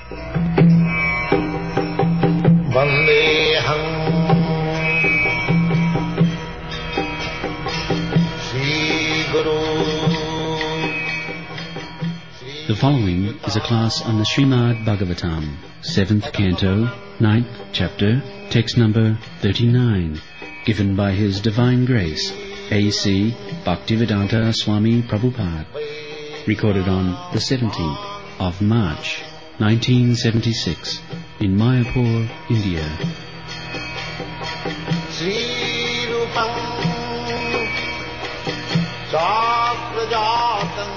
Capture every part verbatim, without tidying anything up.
Vandeham Sri Guru. The following is a class on the Srimad Bhagavatam, seventh canto, ninth chapter, text number thirty-nine, given by His Divine Grace, A C Bhaktivedanta Swami Prabhupada, recorded on the seventeenth of March, nineteen seventy-six, in Mayapur, India. Sri Rupam Chakrajatam.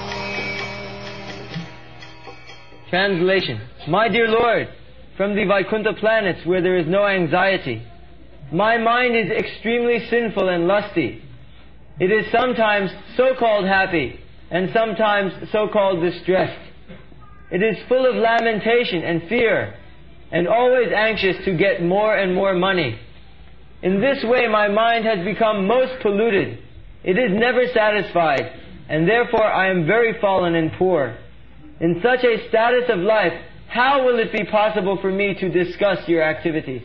Translation. My dear Lord, from the Vaikuntha planets where there is no anxiety, my mind is extremely sinful and lusty. It is sometimes so-called happy and sometimes so-called distressed. It is full of lamentation and fear and always anxious to get more and more money. In this way my mind has become most polluted. It is never satisfied, and therefore I am very fallen and poor. In such a status of life, how will it be possible for me to discuss your activities?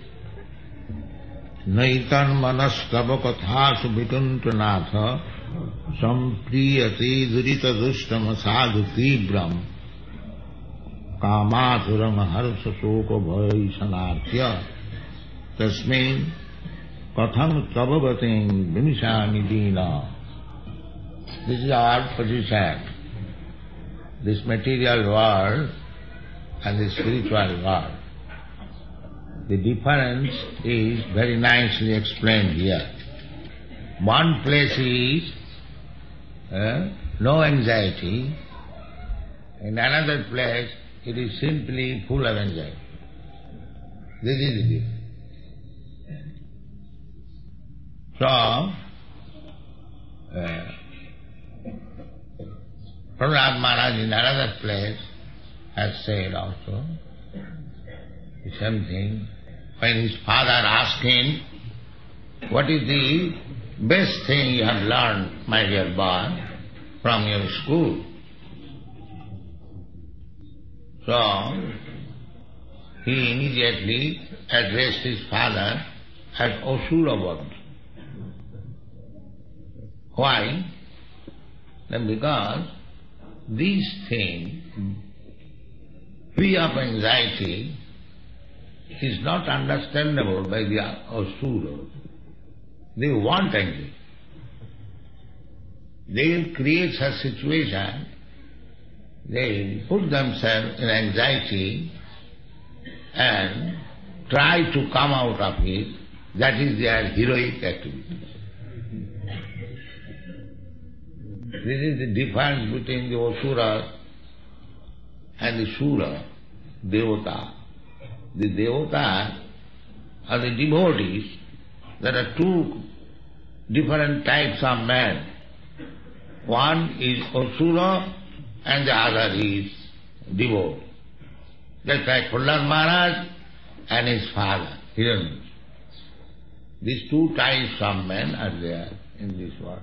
Naitan manaskava kathasu vikuntanatha sampriyati durita dustam sadhu tibram kamathuram harsa soko bhai sanatya tasmin katham prabhavatim vimisami dina. This is our position. This material world and the spiritual world. The difference is very nicely explained here. One place is uh, no anxiety, in another place it is simply full of anxiety. This is the difference. So, uh, Prahlad Maharaj in another place has said also the same thing. When his father asked him, what is the best thing you have learned, my dear boy, from your school? So, he immediately addressed his father as Asuravad. Why? Then because these things, free of anxiety, is not understandable by the Asuras. They want anxiety. They create a situation, they put themselves in anxiety and try to come out of it. That is their heroic activity. This is the difference between the Asura and the Sura, Devata. The Devatas are the devotees. There are two different types of men. One is Asura and the other is devotee. Just like Prahlad Maharaj and his father, Hiranyakashipu. These two types of men are there in this world.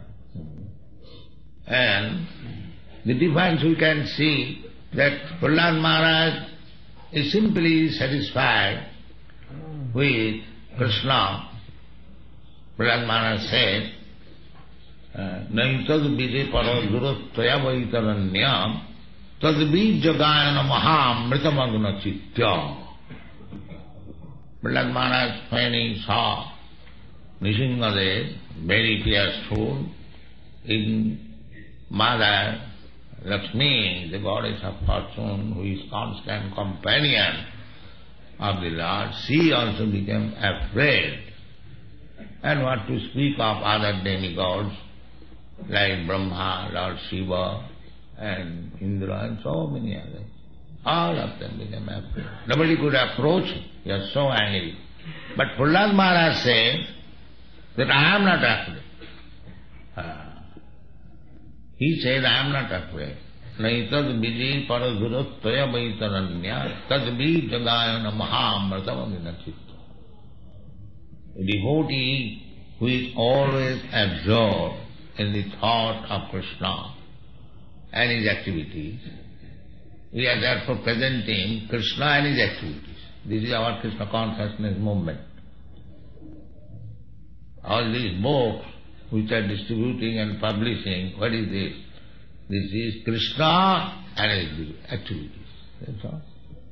And the difference we can see that Prahlad Maharaj is simply satisfied with Krishna. Prahlad Maharaj said, Naitad vijay paro durastaya vaitaranyam tad vijagayana maham mritamagna chittya. Prahlad Maharaj, when he saw Nrsimhadev very tearful in Mother Lakshmi, the goddess of fortune, who is constant companion of the Lord, she also became afraid. And what to speak of other demigods like Brahma, Lord Shiva, and Indra, and so many others. All of them became afraid. Nobody could approach him. He was so angry. But Prahlad Maharaj said that I am not afraid. Uh, He said, I am not afraid. Naitad vijay paradurattaya vaitaranya tad vijagayana mahamratamagna chitta. A devotee who is always absorbed in the thought of Krishna and his activities, We are therefore presenting Krishna and his activities. This is our Krishna consciousness movement. All these books which are distributing and publishing, what is this? This is Krishna and his activities. That's all.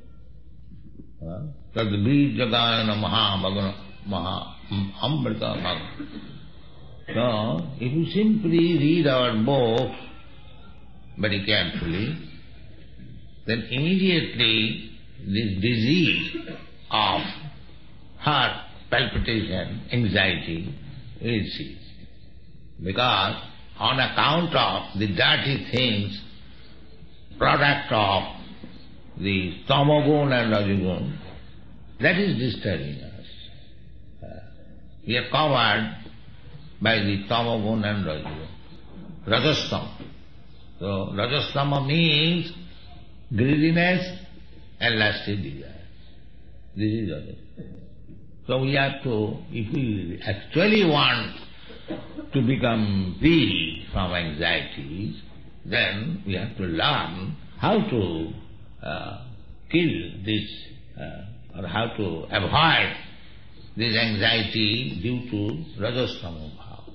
Tad bijagayana maha maha amrita maha. So, if you simply read our books very carefully, then immediately this disease of heart palpitation, anxiety will cease. Because on account of the dirty things, product of the tamagun and rajagun, that is disturbing us. Uh, we are covered by the tamagun and rajagun. Rajastama. So, rajastama means greediness and lusty desire. This is rajastama. So we have to, if we actually want to become free from anxieties, then we have to learn how to uh, kill this, uh, or how to avoid this anxiety due to rajastama bhava.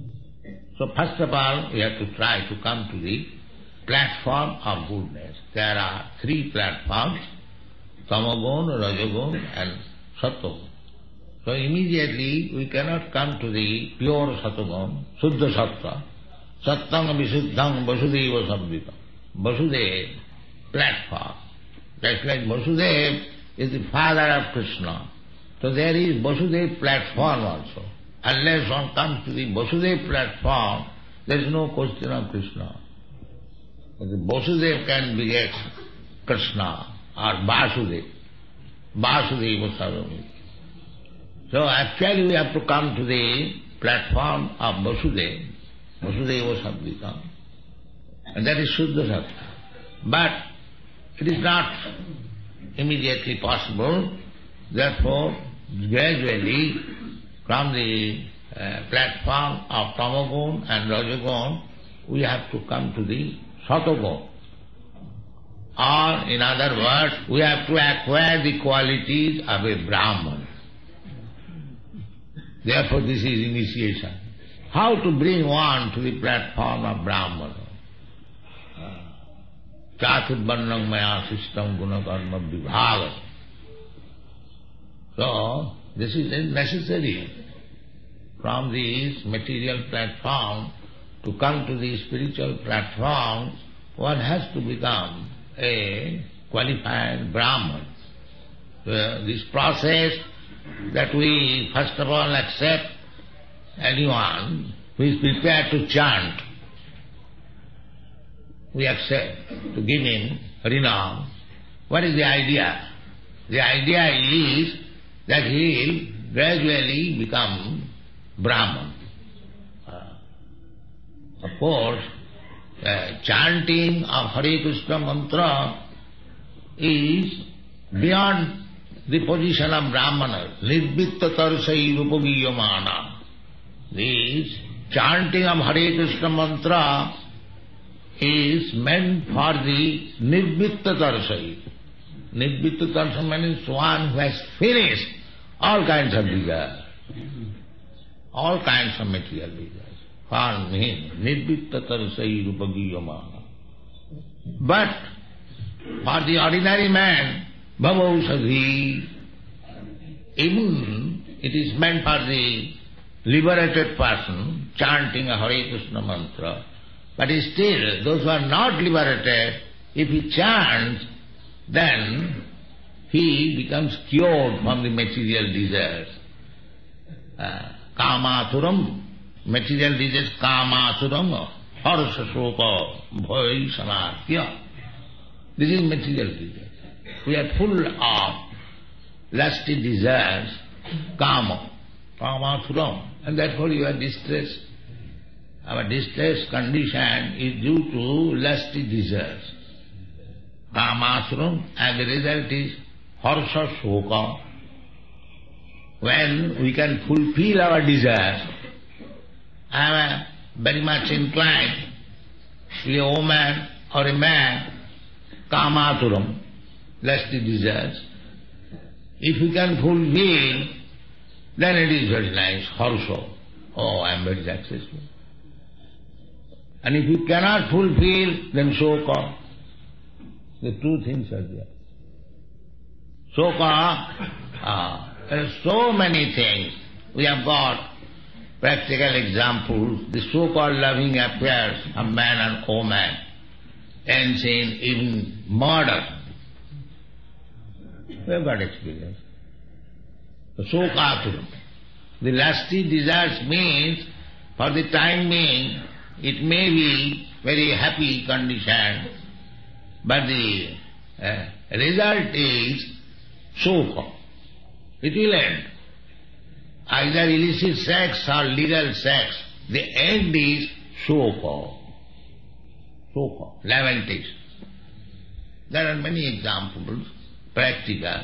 So first of all, we have to try to come to the platform of goodness. There are three platforms, tamagun, rajagun and sattvagun. So immediately we cannot come to the pure sattvagun, suddha sattva, sattang visuddhang vasudeva samvita. Vasudeva, platform. That's like Vasudeva is the father of Krishna. So there is Vasudeva platform also. Unless one comes to the Vasudeva platform, there is no question of Krishna. The Vasudeva can beget Krishna or Vasudeva. Vasudeva Sarvamiti. So actually we have to come to the platform of Vasudeva, Vasudeva Samvita, and that is Shuddha Sattva. But it is not immediately possible, therefore gradually from the uh, platform of Tamagun and Rajagun, we have to come to the Sattvagun. Or in other words, we have to acquire the qualities of a Brahman. Therefore this is initiation. How to bring one to the platform of Brahman? Chaturvarnam maya sistam gunakarma vibhaga. So, this is necessary from this material platform to come to the spiritual platform. One has to become a qualified Brahman. So, this process that we first of all accept anyone who is prepared to chant, we accept to give him Harinam. What is the idea? The idea is that he will gradually become Brahman. Uh, of course, uh, chanting of Hare Krishna mantra is beyond the position of Brahmana. Nirvitta tarsai rupagiyamana. This chanting of Hare Krishna mantra is meant for the Nirvitta tarsai. Nirvitta tarsai means one who has finished all kinds of desire, all kinds of material desires. For him, Nirvitta tarsai rupagiyamana. But for the ordinary man, Bhavausadhi, even it is meant for the liberated person chanting a Hare Krishna mantra, but still those who are not liberated, if he chants, then he becomes cured from the material desires. Uh, Kamaturam, material desires, Kamaturam, Harsha Shoka, Bhai Samatya. This is material desires. We are full of lusty desires, kama, kamasuram, and therefore you are distressed. Our distressed condition is due to lusty desires. Kamasuram, and the result is harsha shoka. When we can fulfill our desires, I am very much inclined to be a woman or a man kamaturam, lusty desires. If you can fulfill, then it is very nice, harsha. Oh, I am very successful. And if you cannot fulfill, then shoka. The two things are there. Shoka, ah, there are so many things. We have got practical examples. The so-called loving affairs of man and woman, ends in even murder. We have got experience. The shokaturam. The lusty desires means, for the time being, it may be very happy condition, but the uh, result is shoka. It will end. Either illicit sex or legal sex, the end is shoka. Shoka, lamentation. There are many examples, practical.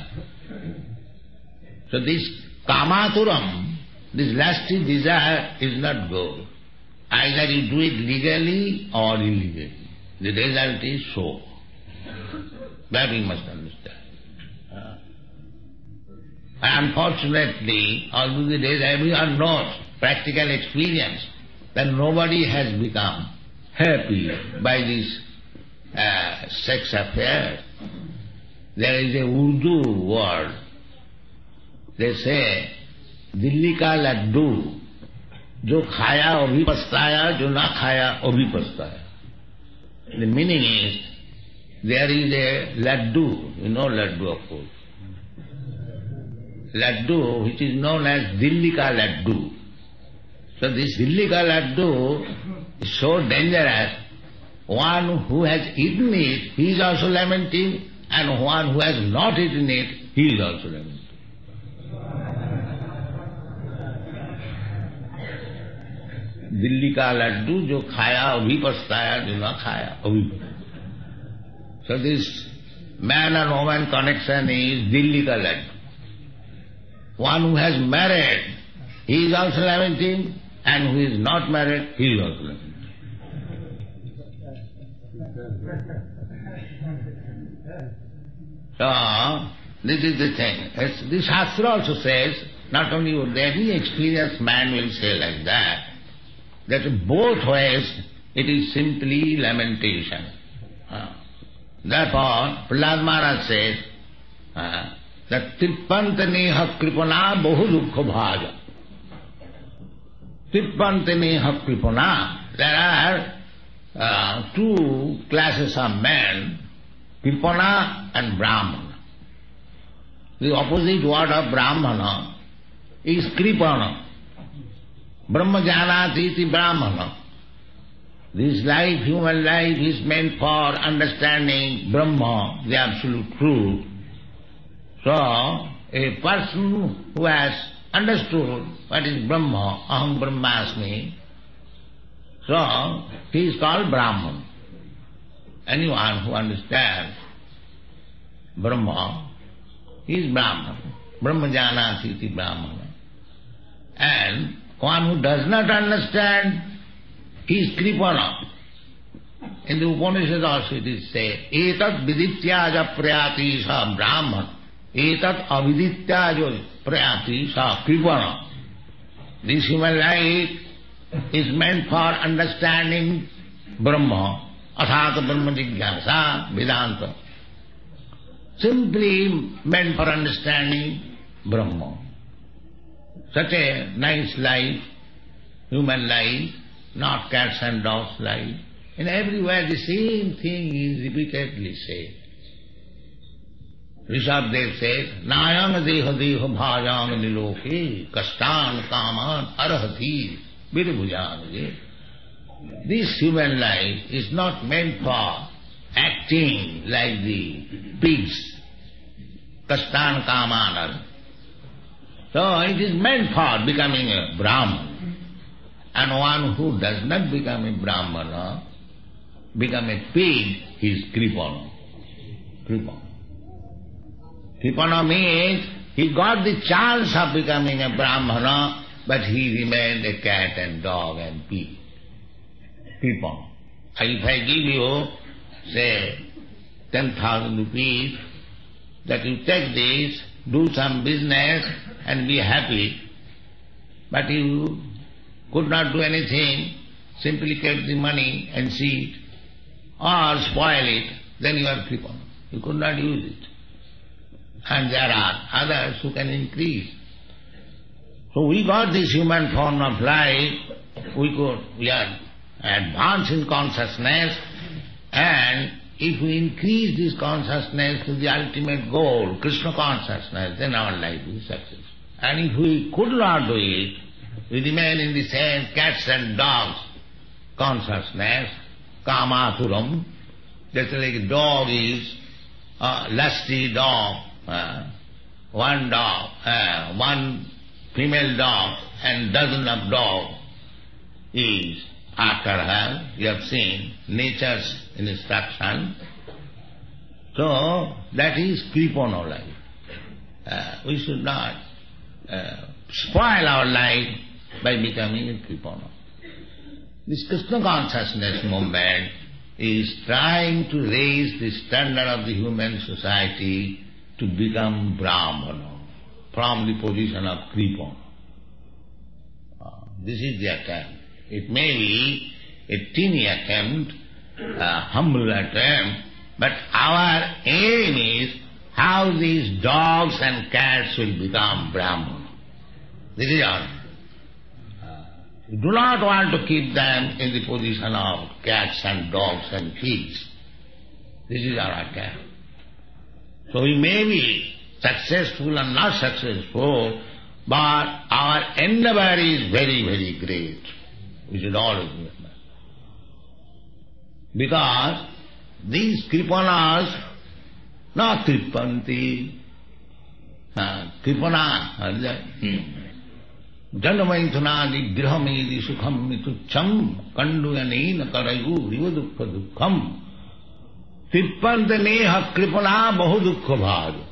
So this kamaturam, this lusty desire is not good. Either you do it legally or illegally. The result is shoka. That we must understand. Unfortunately, although the days we are not practical experience, that nobody has become happy by this uh, sex affair. There is a Urdu word. They say, Dilli ka laddu, jo khaya wo bhi pastaya, jo na khaya wo bhi pastaya. The meaning is, there is a laddu, you know laddu of course. Laddu, which is known as Dilli ka laddu. So this Dilli ka laddu is so dangerous. One who has eaten it, he is also lamenting, and one who has not eaten it, he is also lamenting. Dilli ka laddu, jo khaya abhi pastaya, jo na khaya abhi pastaya. So this man and woman connection is Dilli ka laddu. One who has married, he is also lamenting, and who is not married, he is also lamenting. So, this is the thing. It's, the Shastra also says, not only would any experienced man will say like that, that both ways it is simply lamentation. Uh, therefore, Prahlad Maharaj says, uh, that Trippantaneha kripana bahu dukkha bhaja. Trippantaneha kripana. There are uh, two classes of men, kripana and brahmana. The opposite word of brahmana is kripana. Brahma janati iti brahmana. This life, human life, is meant for understanding Brahma, the absolute truth. So, a person who has understood what is Brahma, aham brahmasmi, so he is called Brahman. Anyone who understands Brahma, he is Brahman. Brahma janati iti brahmana. And one who does not understand, he is kripana. In the Upanishad also it is said, etat vidityaja prayati sa brahman. Etat avidityaja prayati sa kripana. This human life is meant for understanding Brahma, athata Brahma jigyasa, Vedanta. Simply meant for understanding Brahma. Such a nice life, human life, not cats and dogs life. And everywhere the same thing is repeatedly said. Rishabdev says, Nayam deha deha bhajam niloke, kastan kaman arhati virabhujan. This human life is not meant for acting like the pigs, kastan kaman arhati. So it is meant for becoming a Brahman. And one who does not become a Brahmana, become a pig, he is kripana. Kripana. Kripana means he got the chance of becoming a Brahmana, but he remained a cat and dog and pig. Kripana. If I give you, say, ten thousand rupees, that you take this, do some business and be happy. But you could not do anything, simply get the money and see it, or spoil it, then you are crippled. You could not use it. And there are others who can increase. So we got this human form of life, we could, we are advanced in consciousness, and if we increase this consciousness to the ultimate goal, Krishna consciousness, then our life is successful. And if we could not do it, we remain in the same cats and dogs consciousness, kamaturam, just like a dog is a lusty dog, uh, one dog, uh, one female dog and dozen of dogs is after her. You have seen nature's instruction. So that is kripono life. Uh, we should not uh, spoil our life by becoming a kripono. This Krishna consciousness movement is trying to raise the standard of the human society to become Brahmana from the position of kripono. Uh, this is the attempt. It may be a teeny attempt, a humble attempt, but our aim is how these dogs and cats will become Brahmana. This is our aim. We do not want to keep them in the position of cats and dogs and pigs. This is our attempt. So we may be successful and not successful, but our endeavor is very, very great. We should always remember. Because these kripanas, not kripanti, uh, kripana, Janamainthunadi grihamedi sukham mitucham kanduyanena karayu rivadukha dukkham Kripanta neha kripana bahu dukkha bhaj.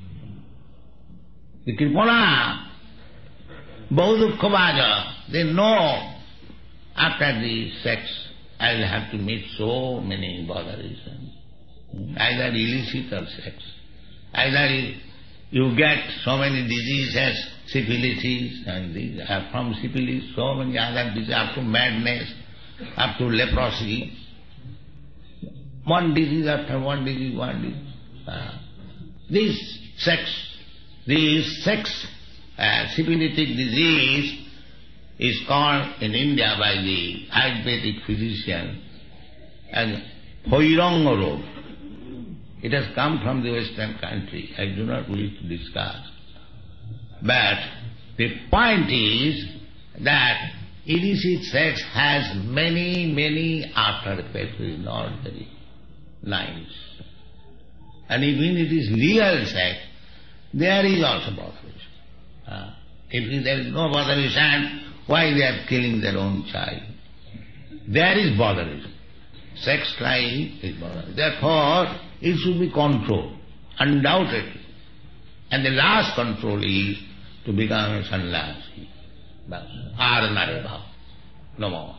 The kripana bahu dukkha bhaja, they know after the sex I will have to meet so many botherations. Either illicit or sex. Either you get so many diseases, syphilitis, and these are from syphilis, so many other diseases, up to madness, up to leprosy. One disease after one disease, one disease. Uh, this sex, this sex uh, syphilitic disease is called in India by the Ayurvedic physician as Hoiranga Rog. It has come from the Western country. I do not wish to discuss. But the point is that illicit sex has many, many after effects which is not very nice. And even it is legal sex, there is also botheration. Uh, if there is no botheration, why they are killing their own child? There is botheration. Sex life is botheration. Therefore, it should be controlled, undoubtedly. And the last control is to become a sannyasi. Aranare bhava. No more.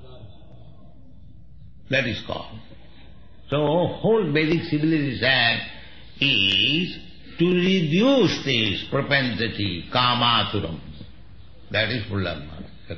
That is called. So, whole Vedic civilization is to reduce this propensity, kamaturam. That is full dharma.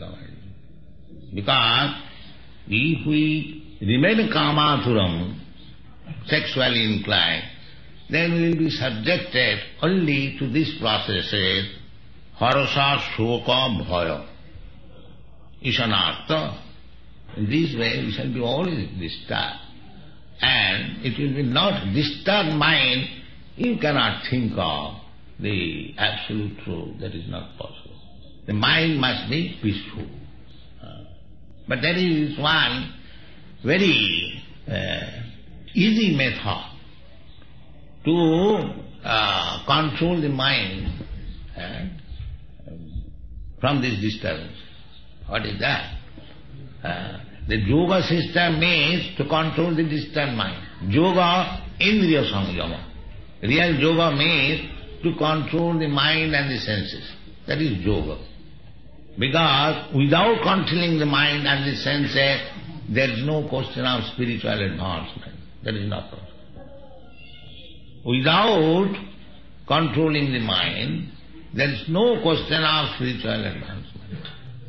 Because if we remain kamaturam, sexually inclined, then we will be subjected only to these processes, harasa, shoka, bhaya, ishanartha. In this way we shall be always disturbed. And it will be not disturbed mind, you cannot think of the absolute truth. That is not possible. The mind must be peaceful. Uh, but there is one very uh, easy method to uh, control the mind uh, from this disturbance. What is that? Uh, the yoga system means to control the disturbed mind. Yoga, indriya samyama. Real yoga means to control the mind and the senses. That is yoga. Because without controlling the mind and the senses, there is no question of spiritual advancement. That is not possible. without controlling the mind, there is no question of spiritual advancement.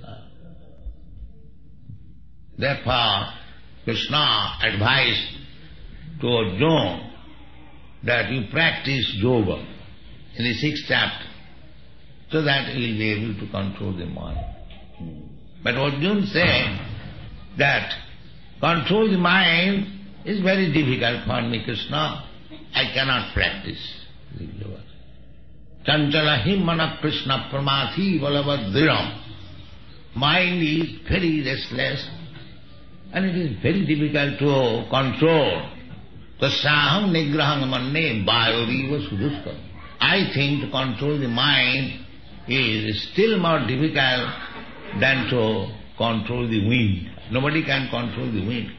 Therefore, Krishna advised to Arjuna that you practice yoga in the sixth chapter, so that you will be able to control the mind. But Arjuna said that control the mind is very difficult for me, Krishna. I cannot practice the yoga. Chanchala himmana Krishna pramathi valabadhiram. Mind is very restless and it is very difficult to control. Tasaham nigraham manne vayuriva suduskam. I think to control the mind is still more difficult than to control the wind. Nobody can control the wind.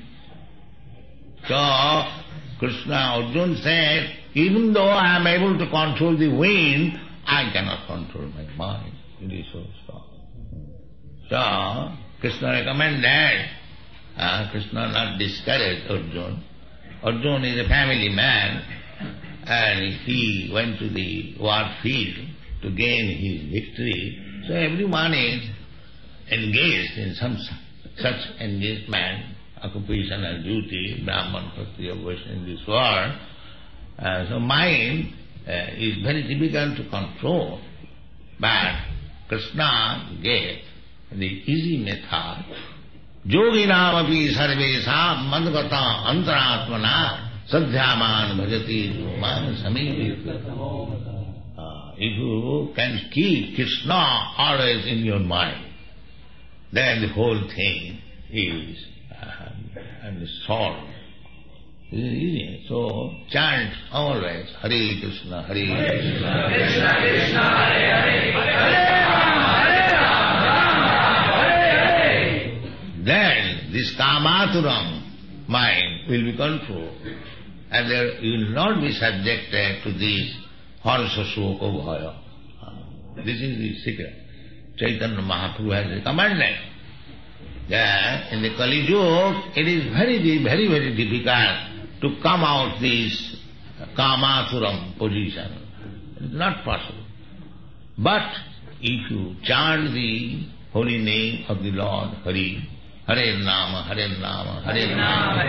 So, Krishna, Arjuna said, even though I am able to control the wind, I cannot control my mind. It is so strong. So, Krishna recommended, uh, Krishna not discouraged Arjuna. Arjuna is a family man, and he went to the war field to gain his victory. So everyone is engaged in some such engagement, occupation and duty, Brahman, Kshatriya, Vaishya in this world. Uh, so mind uh, is very difficult to control. But Krishna gave the easy method. Yoginam api sarvesam madgata antaratmana sadhyaman bhajati man samipit. If you can keep Krishna always in your mind, then the whole thing is uh, solved. It is easy. So chant always Hare Krishna, Hare Krishna, Krishna Krishna, Hare Hare, Hare Rama, Hare Rama, Hare Hare. Then this kamaturam mind will be controlled, and there you will not be subjected to this Harsa Shoka Bhaya. This is the secret. Chaitanya Mahaprabhu has recommended that in the Kali Yuga it is very, very, very difficult to come out this Kamathuram position. It is not possible. But if you chant the holy name of the Lord, Hari, Hare Nama, Hare Nama, Hare Nama,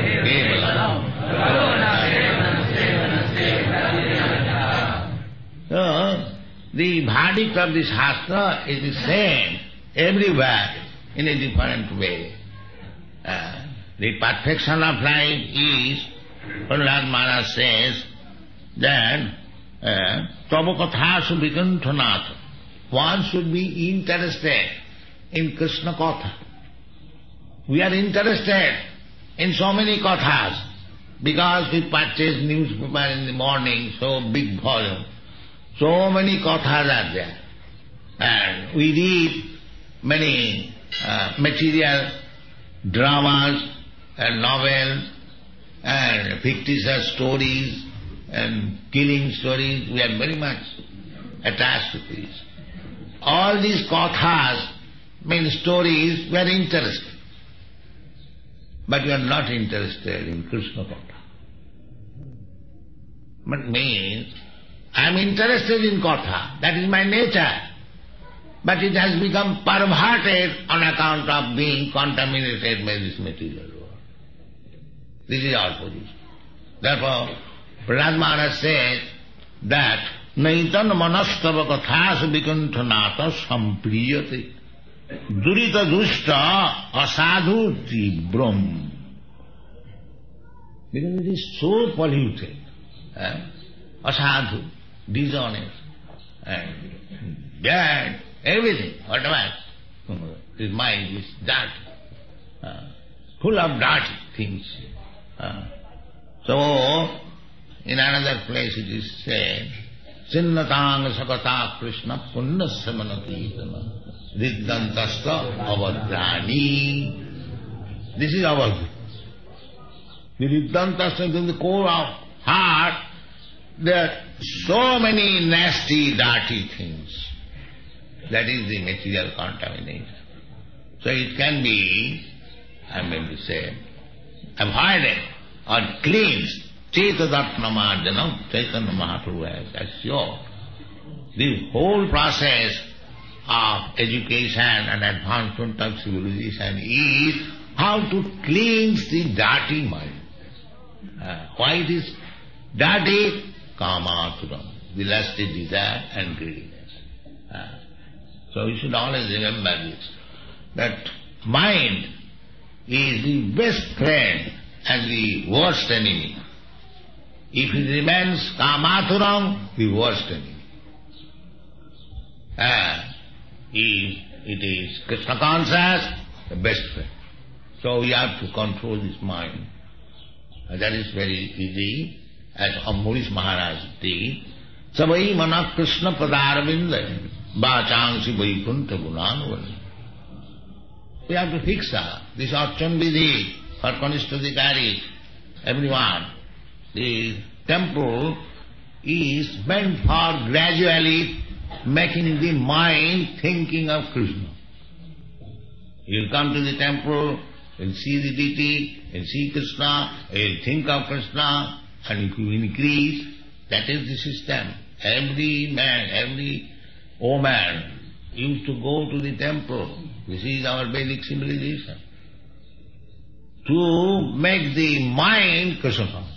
So, the verdict of the Shastra is the same everywhere in a different way. Uh, the perfection of life is, Prahlad Maharaj says, that Tava Katha Subhikanthanatha. One should be interested in Krishna Katha. We are interested in so many kathas because we purchase newspaper in the morning, so big volume. So many kathas are there. And we read many uh, material dramas and novels and fictitious stories and killing stories. We are very much attached to these. All these kathas mean stories, we are interested. But we are not interested in Krishna Katha. But means, I am interested in Katha, that is my nature. But it has become perverted on account of being contaminated by this material world. This is our position. Therefore, Prahlad Maharaj said that Naitan manastava kathas vikanthanata sampriyate durita dushta asadhu tibram. Because it is so polluted, eh? Asadhu, dishonest, and bad, everything, whatever. His mind is dirty, uh, full of dirty things. Uh, so, in another place it is said, Sinnatang sakata Krishna punnasya manakirtana riddantasta avadrani. This is our The riddantasta in the core of heart, there are so many nasty, dirty things. That is the material contamination. So it can be, I am going to say, avoided or cleansed Cetadatnamarjanam, Chaitanya Mahaprabhu has assured. The whole process of education and advancement of civilization is how to cleanse the dirty mind. Uh, why it is dirty? Kamaturam, the lusty desire and greediness. Uh, so you should always remember this, that mind is the best friend and the worst enemy. If it remains kamaturam, the worst enemy. Uh, if it is Krishna conscious, the best friend. So we have to control this mind. And that is very easy, as Ambarish Maharaj did. Savai mana Krishna padarvinda bachangsi vaikunta gunanuvani. We have to fix her. This Archan Vidhi for Kanistadikari, everyone. The temple is meant for gradually making the mind thinking of Krishna. You'll come to the temple, you'll see the deity, you'll see Krishna, you'll think of Krishna, and if you increase, that is the system. Every man, every woman used to go to the temple. This is our Vedic civilization. To make the mind Krishna conscious.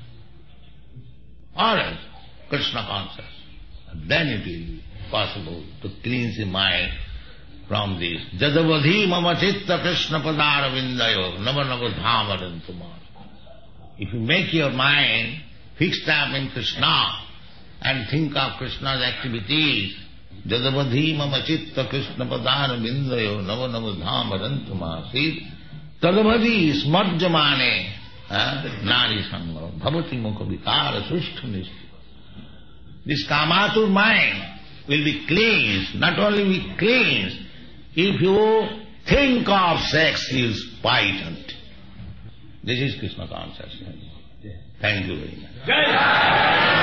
Or else, Krishna conscious. And then it will be possible to cleanse the mind from this. Jadavadhi mama chitta Krishna padara vindayo nava nava dhamarantumar. If you make your mind fixed up in Krishna and think of Krishna's activities, Jadavadhi mama chitta Krishna padara vindayo nava nava dhamarantumar. See, Tadavadhi smarjamane nari sangha bhavati mukha vikara sushta nishti. This kamatur mind will be cleansed. Not only be cleansed, if you think of sex, you will spite it. This is Krishna consciousness. Thank you very much.